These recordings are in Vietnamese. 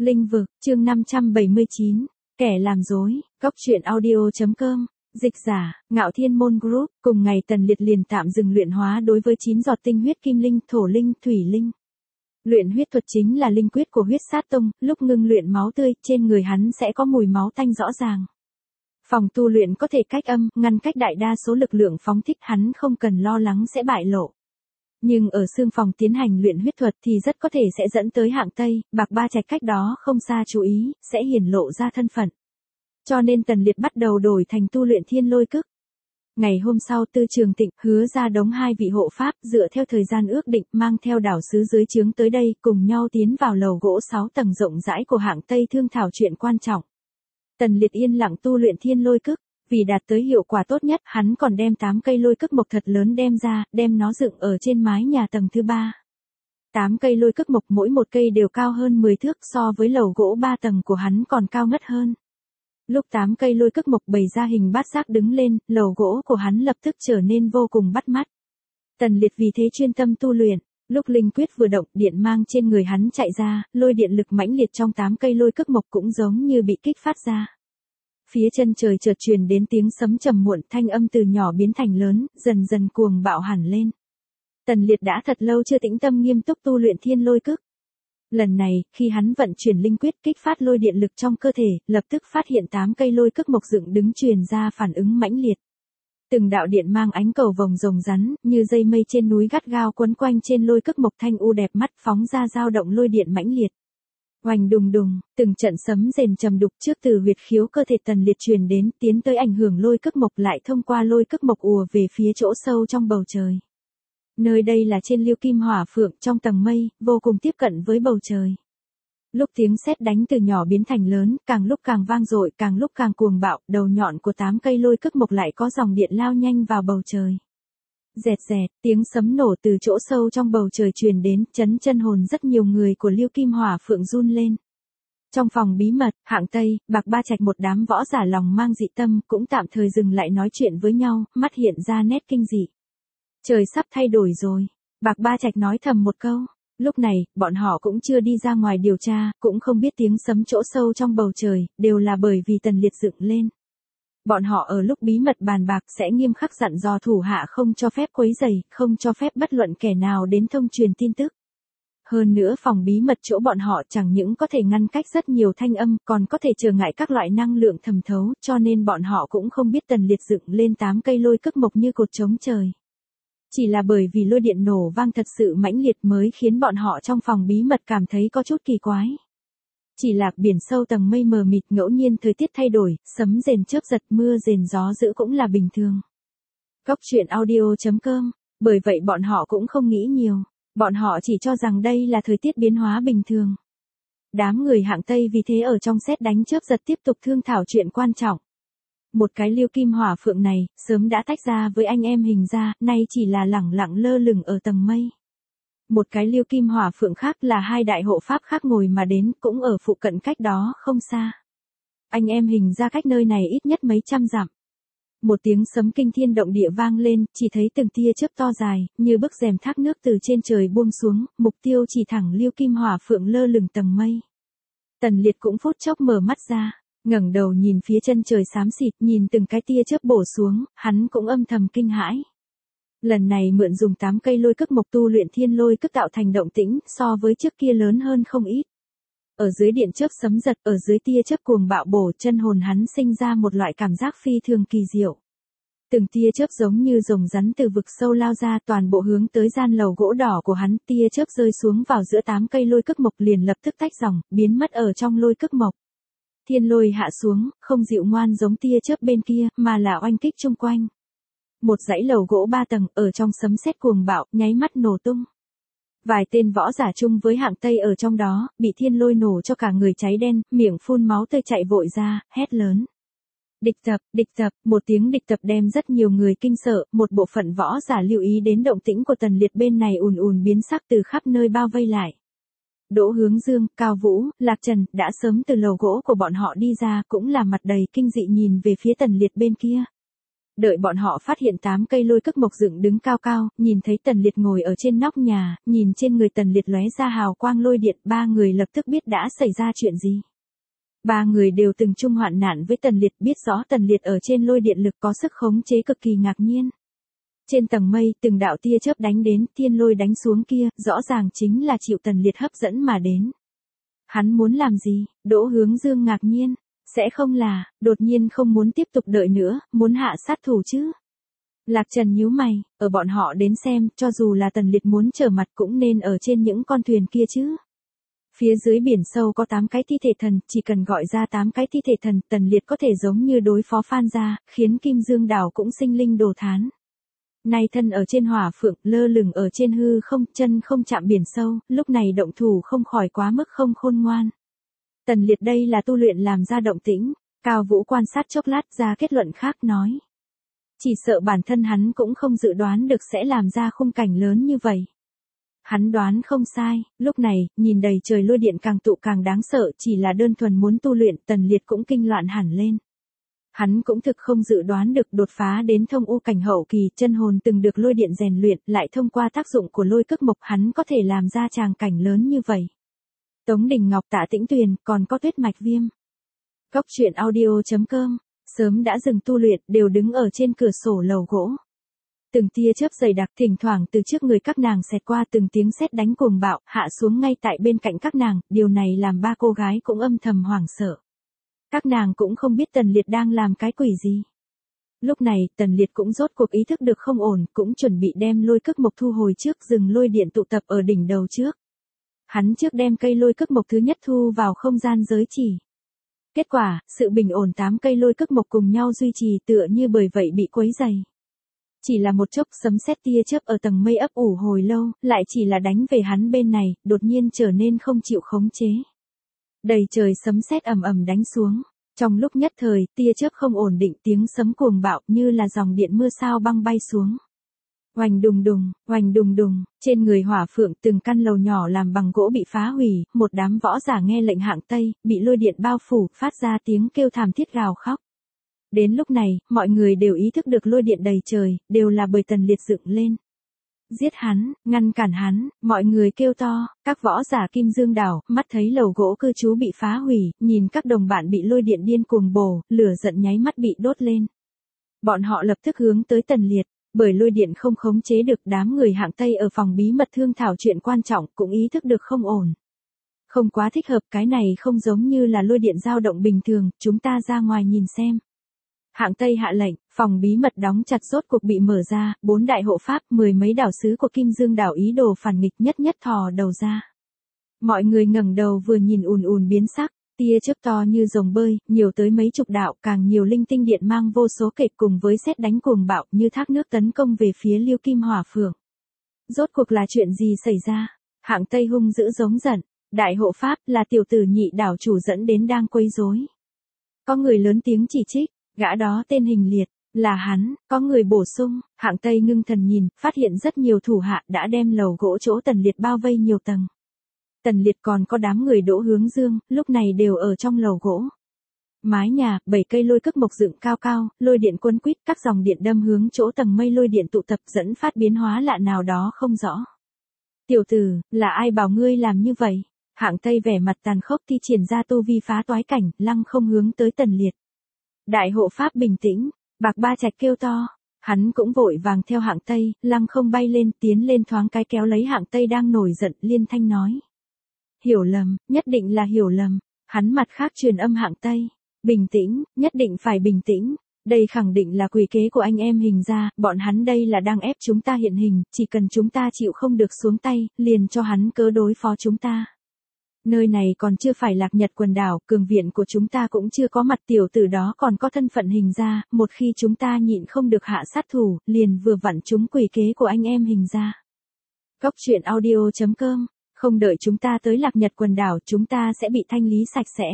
Linh vực, chương 579, kẻ làm dối, góc truyện audio.com, dịch giả, Ngạo Thiên Môn Group, cùng ngày Tần Liệt liền tạm dừng luyện hóa đối với 9 giọt tinh huyết kim linh, thổ linh, thủy linh. Luyện huyết thuật chính là linh quyết của huyết sát tông, lúc ngưng luyện máu tươi, trên người hắn sẽ có mùi máu tanh rõ ràng. Phòng tu luyện có thể cách âm, ngăn cách đại đa số lực lượng phóng thích, hắn không cần lo lắng sẽ bại lộ. Nhưng ở xương phòng tiến hành luyện huyết thuật thì rất có thể sẽ dẫn tới hạng Tây, Bạc Ba Trạch cách đó không xa chú ý, sẽ hiển lộ ra thân phận. Cho nên Tần Liệt bắt đầu đổi thành tu luyện thiên lôi cức. Ngày hôm sau Tư Trường Tịnh hứa ra đống 2 vị hộ pháp dựa theo thời gian ước định mang theo đảo sứ dưới trướng tới đây cùng nhau tiến vào lầu gỗ 6 tầng rộng rãi của hạng Tây thương thảo chuyện quan trọng. Tần Liệt yên lặng tu luyện thiên lôi cức. Vì đạt tới hiệu quả tốt nhất, hắn còn đem 8 cây lôi cức mộc thật lớn đem ra, đem nó dựng ở trên mái nhà tầng thứ 3. 8 cây lôi cức mộc mỗi một cây đều cao hơn 10 thước, so với lầu gỗ 3 tầng của hắn còn cao ngất hơn. Lúc 8 cây lôi cức mộc bày ra hình bát giác đứng lên, lầu gỗ của hắn lập tức trở nên vô cùng bắt mắt. Tần Liệt vì thế chuyên tâm tu luyện. Lúc linh quyết vừa động, điện mang trên người hắn chạy ra, lôi điện lực mãnh liệt trong 8 cây lôi cức mộc cũng giống như bị kích phát ra. Phía chân trời chợt truyền đến tiếng sấm trầm muộn, thanh âm từ nhỏ biến thành lớn, dần dần cuồng bạo hẳn lên. Tần Liệt đã thật lâu chưa tĩnh tâm nghiêm túc tu luyện thiên lôi cức. Lần này, khi hắn vận chuyển linh quyết kích phát lôi điện lực trong cơ thể, lập tức phát hiện 8 cây lôi cức mộc dựng đứng truyền ra phản ứng mãnh liệt. Từng đạo điện mang ánh cầu vồng rồng rắn, như dây mây trên núi gắt gao quấn quanh trên lôi cức mộc thanh u đẹp mắt phóng ra dao động lôi điện mãnh liệt. Oanh đùng đùng, từng trận sấm rền trầm đục trước từ huyệt khiếu cơ thể Tần Liệt truyền đến, tiến tới ảnh hưởng lôi cức mộc lại thông qua lôi cức mộc ùa về phía chỗ sâu trong bầu trời. Nơi đây là trên Liêu Kim Hỏa Phượng, trong tầng mây, vô cùng tiếp cận với bầu trời. Lúc tiếng sét đánh từ nhỏ biến thành lớn, càng lúc càng vang dội, càng lúc càng cuồng bạo, đầu nhọn của 8 cây lôi cức mộc lại có dòng điện lao nhanh vào bầu trời. Rẹt rẹt, tiếng sấm nổ từ chỗ sâu trong bầu trời truyền đến, chấn chân hồn rất nhiều người của Liêu Kim Hỏa Phượng run lên. Trong phòng bí mật, hạng Tây, Bạc Ba Trạch một đám võ giả lòng mang dị tâm cũng tạm thời dừng lại nói chuyện với nhau, mắt hiện ra nét kinh dị. Trời sắp thay đổi rồi, Bạc Ba Trạch nói thầm một câu. Lúc này, bọn họ cũng chưa đi ra ngoài điều tra, cũng không biết tiếng sấm chỗ sâu trong bầu trời, đều là bởi vì Tần Liệt dựng lên. Bọn họ ở lúc bí mật bàn bạc sẽ nghiêm khắc dặn dò thủ hạ không cho phép quấy rầy, không cho phép bất luận kẻ nào đến thông truyền tin tức. Hơn nữa phòng bí mật chỗ bọn họ chẳng những có thể ngăn cách rất nhiều thanh âm, còn có thể trở ngại các loại năng lượng thẩm thấu, cho nên bọn họ cũng không biết Tần Liệt dựng lên 8 cây lôi cức mộc như cột chống trời. Chỉ là bởi vì lôi điện nổ vang thật sự mãnh liệt mới khiến bọn họ trong phòng bí mật cảm thấy có chút kỳ quái. Chỉ là biển sâu tầng mây mờ mịt, ngẫu nhiên thời tiết thay đổi, sấm rền chớp giật, mưa rền gió dữ cũng là bình thường. Góc truyện audio.com, bởi vậy bọn họ cũng không nghĩ nhiều, bọn họ chỉ cho rằng đây là thời tiết biến hóa bình thường. Đám người hạng Tây vì thế ở trong sét đánh chớp giật tiếp tục thương thảo chuyện quan trọng. Một cái Liêu Kim Hỏa Phượng này, sớm đã tách ra với anh em Hình gia, nay chỉ là lẳng lặng lơ lửng ở tầng mây. Một cái Liêu Kim Hỏa Phượng khác là 2 đại hộ pháp khác ngồi mà đến, cũng ở phụ cận cách đó không xa. Anh em Hình gia cách nơi này ít nhất mấy trăm dặm. Một tiếng sấm kinh thiên động địa vang lên, chỉ thấy từng tia chớp to dài, như bức rèm thác nước từ trên trời buông xuống, mục tiêu chỉ thẳng Liêu Kim Hỏa Phượng lơ lửng tầng mây. Tần Liệt cũng phút chốc mở mắt ra, ngẩng đầu nhìn phía chân trời xám xịt, nhìn từng cái tia chớp bổ xuống, hắn cũng âm thầm kinh hãi. Lần này mượn dùng 8 cây lôi cức mộc tu luyện thiên lôi cức tạo thành động tĩnh, so với trước kia lớn hơn không ít. Ở dưới điện chớp sấm giật, ở dưới tia chớp cuồng bạo bổ, chân hồn hắn sinh ra một loại cảm giác phi thường kỳ diệu. Từng tia chớp giống như rồng rắn từ vực sâu lao ra, toàn bộ hướng tới gian lầu gỗ đỏ của hắn, tia chớp rơi xuống vào giữa 8 cây lôi cức mộc liền lập tức tách dòng, biến mất ở trong lôi cức mộc. Thiên lôi hạ xuống, không dịu ngoan giống tia chớp bên kia, mà là oanh kích chung quanh. Một dãy lầu gỗ 3 tầng, ở trong sấm sét cuồng bạo, nháy mắt nổ tung. Vài tên võ giả chung với hạng Tây ở trong đó, bị thiên lôi nổ cho cả người cháy đen, miệng phun máu tươi chạy vội ra, hét lớn. Địch tập, một tiếng địch tập đem rất nhiều người kinh sợ, một bộ phận võ giả lưu ý đến động tĩnh của Tần Liệt bên này ùn ùn biến sắc từ khắp nơi bao vây lại. Đỗ Hướng Dương, Cao Vũ, Lạc Trần, đã sớm từ lầu gỗ của bọn họ đi ra, cũng là mặt đầy kinh dị nhìn về phía Tần Liệt bên kia. Đợi bọn họ phát hiện 8 cây lôi cức mộc dựng đứng cao cao, nhìn thấy Tần Liệt ngồi ở trên nóc nhà, nhìn trên người Tần Liệt lóe ra hào quang lôi điện, ba người lập tức biết đã xảy ra chuyện gì. Ba người đều từng chung hoạn nạn với Tần Liệt, biết rõ Tần Liệt ở trên lôi điện lực có sức khống chế cực kỳ ngạc nhiên. Trên tầng mây, từng đạo tia chớp đánh đến, thiên lôi đánh xuống kia, rõ ràng chính là chịu Tần Liệt hấp dẫn mà đến. Hắn muốn làm gì? Đỗ Hướng Dương ngạc nhiên. Sẽ không là, đột nhiên không muốn tiếp tục đợi nữa, muốn hạ sát thủ chứ? Lạc Trần nhíu mày, ở bọn họ đến xem, cho dù là Tần Liệt muốn trở mặt cũng nên ở trên những con thuyền kia chứ. Phía dưới biển sâu có 8 cái thi thể thần, chỉ cần gọi ra 8 cái thi thể thần, Tần Liệt có thể giống như đối phó Phan gia, khiến Kim Dương đảo cũng sinh linh đồ thán. Nay thân ở trên hỏa phượng, lơ lửng ở trên hư không, chân không chạm biển sâu, lúc này động thủ không khỏi quá mức không khôn ngoan. Tần Liệt đây là tu luyện làm ra động tĩnh, Cao Vũ quan sát chốc lát ra kết luận khác nói. Chỉ sợ bản thân hắn cũng không dự đoán được sẽ làm ra khung cảnh lớn như vậy. Hắn đoán không sai, lúc này, nhìn đầy trời lôi điện càng tụ càng đáng sợ, chỉ là đơn thuần muốn tu luyện, Tần Liệt cũng kinh loạn hẳn lên. Hắn cũng thực không dự đoán được đột phá đến thông u cảnh hậu kỳ, chân hồn từng được lôi điện rèn luyện, lại thông qua tác dụng của lôi cức mộc hắn có thể làm ra tràng cảnh lớn như vậy. Tống Đình Ngọc, Tạ Tĩnh Tuyền, còn có Tuyết Mạch Viêm. Cốc truyện audio.com, sớm đã dừng tu luyện, đều đứng ở trên cửa sổ lầu gỗ. Từng tia chớp dày đặc thỉnh thoảng từ trước người các nàng xẹt qua, từng tiếng sét đánh cuồng bạo, hạ xuống ngay tại bên cạnh các nàng, điều này làm ba cô gái cũng âm thầm hoảng sợ. Các nàng cũng không biết Tần Liệt đang làm cái quỷ gì. Lúc này, Tần Liệt cũng rốt cuộc ý thức được không ổn, cũng chuẩn bị đem lôi cức mộc thu hồi trước rừng lôi điện tụ tập ở đỉnh đầu trước. Hắn trước đem cây lôi cức mộc thứ nhất thu vào không gian giới chỉ. Kết quả, sự bình ổn 8 cây lôi cức mộc cùng nhau duy trì tựa như bởi vậy bị quấy dày. Chỉ là một chốc sấm sét tia chớp ở tầng mây ấp ủ hồi lâu, lại chỉ là đánh về hắn bên này, đột nhiên trở nên không chịu khống chế. Đầy trời sấm sét ầm ầm đánh xuống. Trong lúc nhất thời, tia chớp không ổn định, tiếng sấm cuồng bạo như là dòng điện mưa sao băng bay xuống. Oành đùng đùng, trên người hỏa phượng từng căn lầu nhỏ làm bằng gỗ bị phá hủy, một đám võ giả nghe lệnh hạng Tây, bị lôi điện bao phủ, phát ra tiếng kêu thảm thiết gào khóc. Đến lúc này, mọi người đều ý thức được lôi điện đầy trời, đều là bởi Tần Liệt dựng lên. Giết hắn, ngăn cản hắn, mọi người kêu to, các võ giả Kim Dương đảo, mắt thấy lầu gỗ cư trú bị phá hủy, nhìn các đồng bạn bị lôi điện điên cuồng bổ, lửa giận nháy mắt bị đốt lên. Bọn họ lập tức hướng tới Tần Liệt, bởi lôi điện không khống chế được, đám người hạng Tây ở phòng bí mật thương thảo chuyện quan trọng, cũng ý thức được không ổn. Không quá thích hợp, cái này không giống như là lôi điện dao động bình thường, chúng ta ra ngoài nhìn xem. Hạng Tây hạ lệnh, phòng bí mật đóng chặt rốt cuộc bị mở ra, 4 đại hộ pháp, 10 mấy đảo sứ của Kim Dương đảo ý đồ phản nghịch nhất nhất thò đầu ra. Mọi người ngẩng đầu vừa nhìn ùn biến sắc, tia chớp to như rồng bơi, nhiều tới mấy chục đạo, càng nhiều linh tinh điện mang vô số kệt cùng với sét đánh cuồng bạo như thác nước tấn công về phía Liêu Kim Hỏa Phượng. Rốt cuộc là chuyện gì xảy ra? Hạng Tây hung dữ giống giận, đại hộ pháp là tiểu tử nhị đảo chủ dẫn đến đang quấy rối. Có người lớn tiếng chỉ trích. Gã đó tên Hình Liệt, là hắn, có người bổ sung, hạng Tây ngưng thần nhìn, phát hiện rất nhiều thủ hạ đã đem lầu gỗ chỗ Tần Liệt bao vây nhiều tầng. Tần Liệt còn có đám người Đỗ Hướng Dương, lúc này đều ở trong lầu gỗ. Mái nhà, 7 cây lôi cức mộc dựng cao cao, lôi điện quấn quýt, các dòng điện đâm hướng chỗ tầng mây lôi điện tụ tập dẫn phát biến hóa lạ nào đó không rõ. Tiểu tử, là ai bảo ngươi làm như vậy? Hạng Tây vẻ mặt tàn khốc thi triển ra tu vi phá toái cảnh, lăng không hướng tới Tần Liệt. Đại hộ pháp bình tĩnh, Bạc Ba Trạch kêu to, hắn cũng vội vàng theo hạng Tây, lăng không bay lên, tiến lên thoáng cái kéo lấy hạng Tây đang nổi giận, liên thanh nói. Hiểu lầm, nhất định là hiểu lầm, hắn mặt khác truyền âm hạng Tây, bình tĩnh, nhất định phải bình tĩnh, đây khẳng định là quỷ kế của anh em Hình gia, bọn hắn đây là đang ép chúng ta hiện hình, chỉ cần chúng ta chịu không được xuống tay, liền cho hắn cớ đối phó chúng ta. Nơi này còn chưa phải Lạc Nhật quần đảo, cường viện của chúng ta cũng chưa có mặt, tiểu tử đó còn có thân phận Hình gia, một khi chúng ta nhịn không được hạ sát thủ, liền vừa vặn trúng quỷ kế của anh em Hình gia. Cốc truyện audio.com, không đợi chúng ta tới Lạc Nhật quần đảo, chúng ta sẽ bị thanh lý sạch sẽ.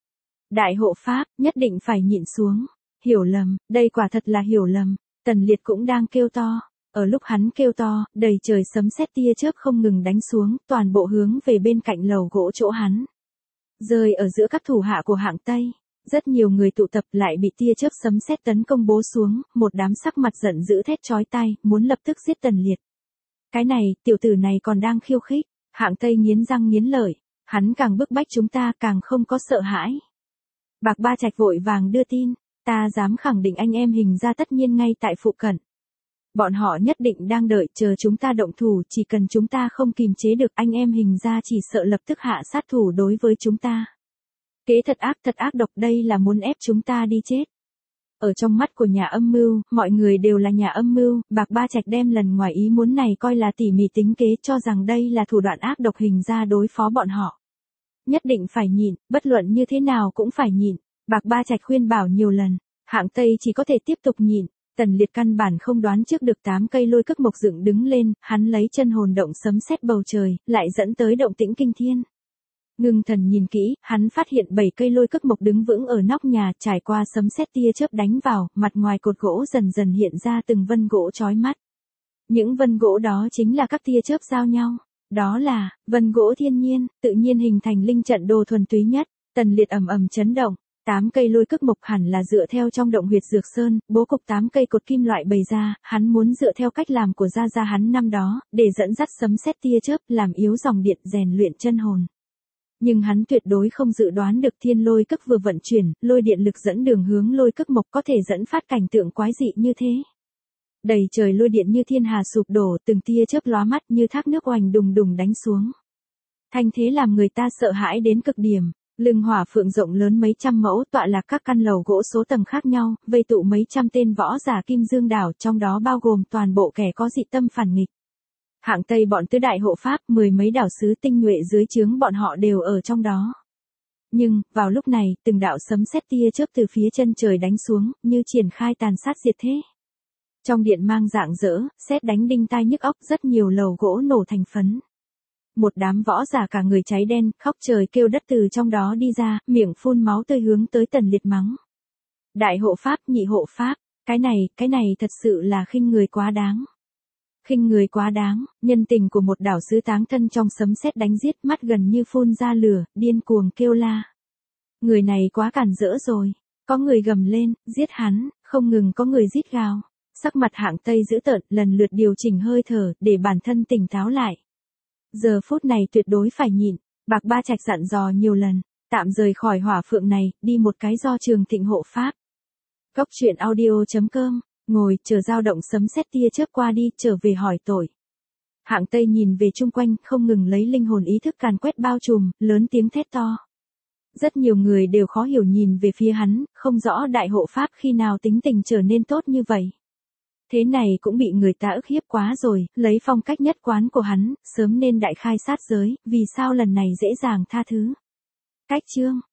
Đại hộ pháp, nhất định phải nhịn xuống. Hiểu lầm, đây quả thật là hiểu lầm. Tần Liệt cũng đang kêu to. Ở lúc hắn kêu to, đầy trời sấm sét tia chớp không ngừng đánh xuống, toàn bộ hướng về bên cạnh lầu gỗ chỗ hắn. Rơi ở giữa các thủ hạ của hạng Tây. Rất nhiều người tụ tập lại bị tia chớp sấm sét tấn công bố xuống, một đám sắc mặt giận dữ thét chói tai, muốn lập tức giết Tần Liệt. Cái này, tiểu tử này còn đang khiêu khích, Hạng Tây nghiến răng nghiến lợi, hắn càng bức bách chúng ta càng không có sợ hãi. Bạc Ba Trạch vội vàng đưa tin, ta dám khẳng định anh em Hình gia tất nhiên ngay tại phụ cận. Bọn họ nhất định đang đợi chờ chúng ta động thủ, chỉ cần chúng ta không kìm chế được anh em Hình gia chỉ sợ lập tức hạ sát thủ đối với chúng ta. Kế thật ác độc, đây là muốn ép chúng ta đi chết. Ở trong mắt của nhà âm mưu, mọi người đều là nhà âm mưu, Bạc Ba Trạch đem lần ngoài ý muốn này coi là tỉ mỉ tính kế, cho rằng đây là thủ đoạn ác độc Hình gia đối phó bọn họ. Nhất định phải nhịn, bất luận như thế nào cũng phải nhịn. Bạc Ba Trạch khuyên bảo nhiều lần, Hạng Tây chỉ có thể tiếp tục nhịn. Tần Liệt căn bản không đoán trước được 8 cây lôi cức mộc dựng đứng lên, hắn lấy chân hồn động sấm sét bầu trời, lại dẫn tới động tĩnh kinh thiên. Ngưng thần nhìn kỹ, hắn phát hiện 7 cây lôi cức mộc đứng vững ở nóc nhà, trải qua sấm sét tia chớp đánh vào, mặt ngoài cột gỗ dần dần hiện ra từng vân gỗ chói mắt. Những vân gỗ đó chính là các tia chớp giao nhau. Đó là vân gỗ thiên nhiên, tự nhiên hình thành linh trận đồ thuần túy nhất. Tần Liệt ầm ầm chấn động. 8 cây lôi cức mộc hẳn là dựa theo trong động huyệt dược sơn, bố cục 8 cây cột kim loại bày ra, hắn muốn dựa theo cách làm của gia gia hắn năm đó, để dẫn dắt sấm sét tia chớp, làm yếu dòng điện, rèn luyện chân hồn. Nhưng hắn tuyệt đối không dự đoán được thiên lôi cức vừa vận chuyển, lôi điện lực dẫn đường hướng lôi cức mộc có thể dẫn phát cảnh tượng quái dị như thế. Đầy trời lôi điện như thiên hà sụp đổ, từng tia chớp lóa mắt như thác nước oành đùng đùng đánh xuống. Thanh thế làm người ta sợ hãi đến cực điểm. Lưng hỏa phượng rộng lớn mấy trăm mẫu, tọa lạc các căn lầu gỗ số tầng khác nhau, vây tụ mấy trăm tên võ giả Kim Dương đảo, trong đó bao gồm toàn bộ kẻ có dị tâm phản nghịch. Hạng Tây bọn tứ đại hộ pháp, 10 mấy đảo sứ tinh nhuệ dưới trướng bọn họ đều ở trong đó. Nhưng, vào lúc này, từng đạo sấm sét tia chớp từ phía chân trời đánh xuống, như triển khai tàn sát diệt thế. Trong điện mang rạng rỡ, sét đánh đinh tai nhức óc, rất nhiều lầu gỗ nổ thành phấn. Một đám võ giả cả người cháy đen, khóc trời kêu đất từ trong đó đi ra, miệng phun máu tươi hướng tới Tần Liệt mắng. Đại hộ pháp, nhị hộ pháp, cái này thật sự là khinh người quá đáng. Khinh người quá đáng, nhân tình của một đảo sứ táng thân trong sấm sét đánh giết, mắt gần như phun ra lửa, điên cuồng kêu la. Người này quá cản rỡ rồi. Có người gầm lên, giết hắn, không ngừng có người rít gào. Sắc mặt Hạng Tây dữ tợn, lần lượt điều chỉnh hơi thở, để bản thân tỉnh táo lại. Giờ phút này tuyệt đối phải nhịn, Bạc Ba Trạch dặn dò nhiều lần, tạm rời khỏi hỏa phượng này, đi một cái do Trường Thịnh hộ pháp. Góc truyện audio.com, ngồi, chờ dao động sấm sét tia chớp qua đi, trở về hỏi tội. Hạng Tây nhìn về chung quanh, không ngừng lấy linh hồn ý thức càn quét bao trùm, lớn tiếng thét to. Rất nhiều người đều khó hiểu nhìn về phía hắn, không rõ đại hộ pháp khi nào tính tình trở nên tốt như vậy. Thế này cũng bị người ta ức hiếp quá rồi, lấy phong cách nhất quán của hắn, sớm nên đại khai sát giới, vì sao lần này dễ dàng tha thứ. Cách chương